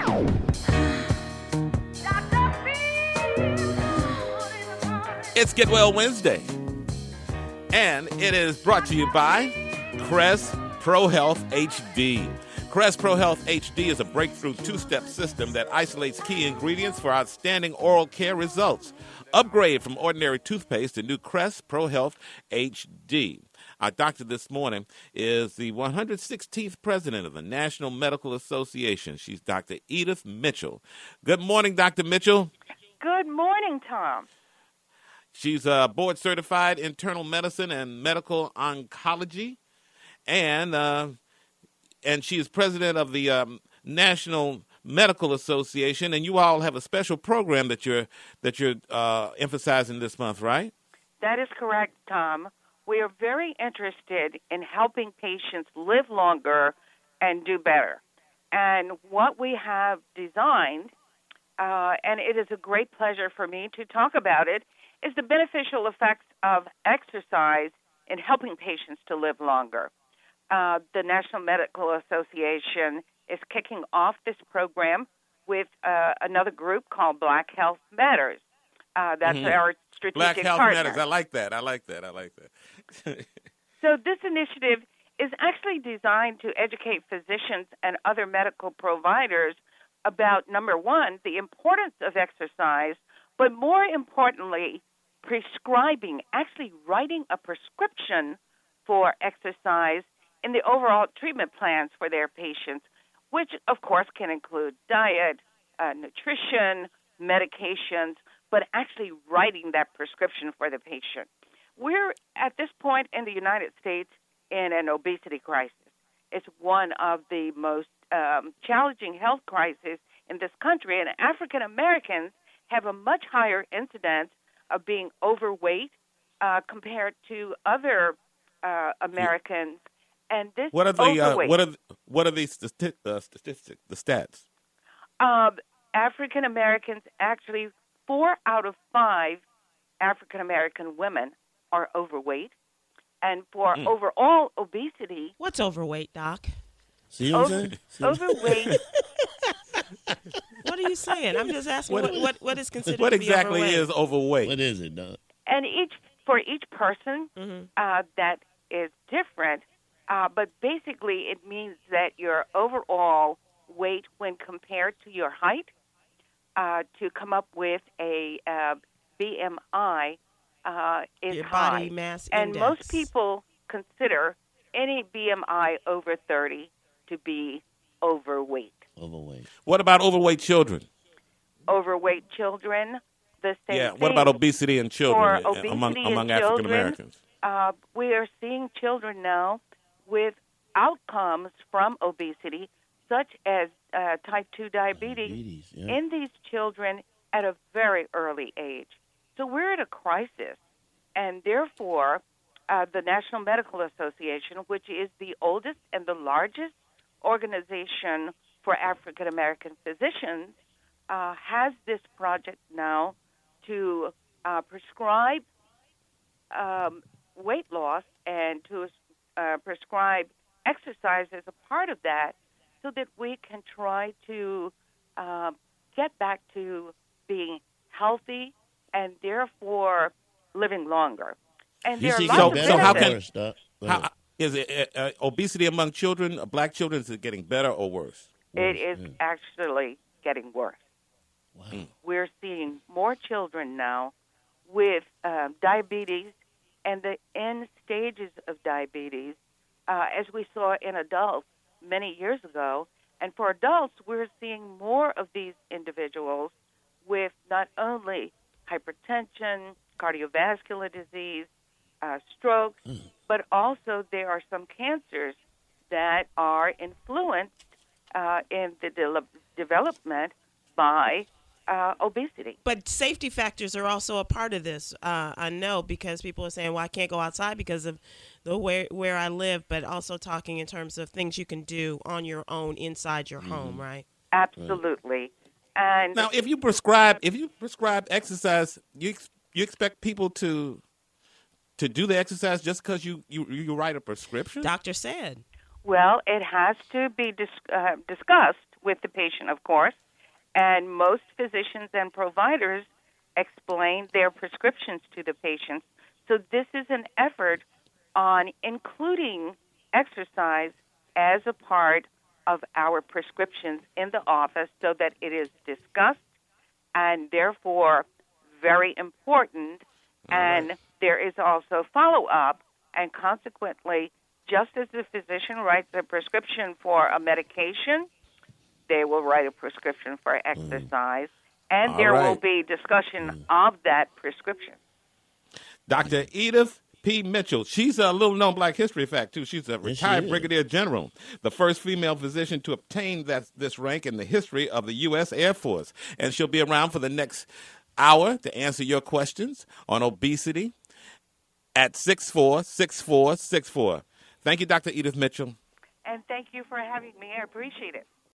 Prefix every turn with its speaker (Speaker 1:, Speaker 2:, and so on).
Speaker 1: It's Get Well Wednesday, and it is brought to you by Crest Pro Health HD. Crest Pro Health HD is a breakthrough two-step system that isolates key ingredients for outstanding oral care results. Upgrade from ordinary toothpaste to new Crest Pro Health HD. Our doctor this morning is the 116th president of the National Medical Association. She's Dr. Edith Mitchell. Good morning, Dr. Mitchell.
Speaker 2: Good morning, Tom.
Speaker 1: She's board-certified internal medicine and medical oncology, and she is president of the National Medical Association. And you all have a special program that you're emphasizing this month, right?
Speaker 2: That is correct, Tom. We are very interested in helping patients live longer and do better. And what we have designed, and it is a great pleasure for me to talk about it, is the beneficial effects of exercise in helping patients to live longer. The National Medical Association is kicking off this program with another group called Black Health Matters. That's our strategic
Speaker 1: Black Health
Speaker 2: partner.
Speaker 1: Matters. I like that.
Speaker 2: So this initiative is actually designed to educate physicians and other medical providers about, number one, the importance of exercise, but more importantly, prescribing, actually writing a prescription for exercise in the overall treatment plans for their patients, which, of course, can include diet, nutrition, medications, but actually writing that prescription for the patient. We're, at this point in the United States, in an obesity crisis. It's one of the most challenging health crises in this country, and African Americans have a much higher incidence of being overweight compared to other Americans. And this
Speaker 1: what are the statistics, the stats?
Speaker 2: African Americans, actually 4 out of 5 African American women are overweight, and for overall obesity.
Speaker 3: What's overweight, Doc?
Speaker 4: See what I'm saying?
Speaker 2: Overweight.
Speaker 3: What are you saying? I'm just asking what is considered
Speaker 1: What
Speaker 3: to be
Speaker 1: exactly
Speaker 3: overweight?
Speaker 1: is overweight?
Speaker 4: What is it, Doc?
Speaker 2: And for each person, that is different. But basically, it means that your overall weight, when compared to your height, to come up with a BMI is
Speaker 3: your
Speaker 2: high.
Speaker 3: body mass
Speaker 2: and
Speaker 3: index.
Speaker 2: most people consider any BMI over 30 to be overweight.
Speaker 4: Overweight.
Speaker 1: What about overweight children?
Speaker 2: Overweight children, the same thing.
Speaker 1: What about obesity in children
Speaker 2: For obesity
Speaker 1: among
Speaker 2: in
Speaker 1: African Americans?
Speaker 2: We are seeing children now with outcomes from obesity, such as type 2 diabetes in these children at a very early age. So we're at a crisis, and therefore the National Medical Association, which is the oldest and the largest organization for African American physicians, has this project now to prescribe weight loss and to prescribe exercise as a part of that, so that we can try to get back to being healthy and therefore living longer. And there are lots of benefits.
Speaker 1: How is it obesity among children, black children, is it getting better or worse?
Speaker 2: It is actually getting worse.
Speaker 4: Wow.
Speaker 2: We're seeing more children now with diabetes and the end stages of diabetes, as we saw in adults many years ago. And for adults, we're seeing more of these individuals with not only hypertension, cardiovascular disease, strokes, but also there are some cancers that are influenced in the development by obesity.
Speaker 3: But safety factors are also a part of this. I know, because people are saying, well, I can't go outside because of the where I live, but also talking in terms of things you can do on your own inside your home, right?
Speaker 2: Absolutely. And
Speaker 1: now, if you prescribe exercise, you expect people to do the exercise just because you write a prescription?
Speaker 3: Doctor said.
Speaker 2: Well, it has to be discussed with the patient, of course, and most physicians and providers explain their prescriptions to the patients. So this is an effort on including exercise as a part of our prescriptions in the office so that it is discussed and therefore very important. And there is also follow-up, and consequently, just as the physician writes a prescription for a medication, they will write a prescription for exercise, and there will be discussion of that prescription.
Speaker 1: Dr. Edith P. Mitchell. She's a little-known Black History fact, too. She's a retired brigadier general, the first female physician to obtain this rank in the history of the U.S. Air Force. And she'll be around for the next hour to answer your questions on obesity at 646464. Thank you, Dr. Edith Mitchell.
Speaker 2: And thank you for having me. I appreciate it.